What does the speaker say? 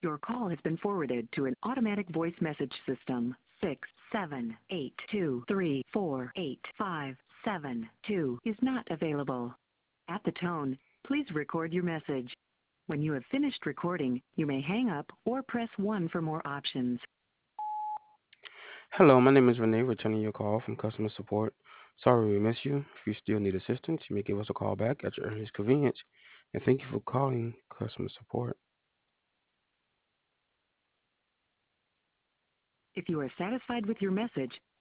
Your call has been forwarded to an automatic voice message system. 67823485572 is not available. At the tone, please record your message. When you have finished recording, you may hang up or press 1 for more options. Hello, my name is Renee, returning your call from customer support. Sorry we missed you. If you still need assistance, you may give us a call back at your earliest convenience. And thank you for calling customer support. If you are satisfied with your message,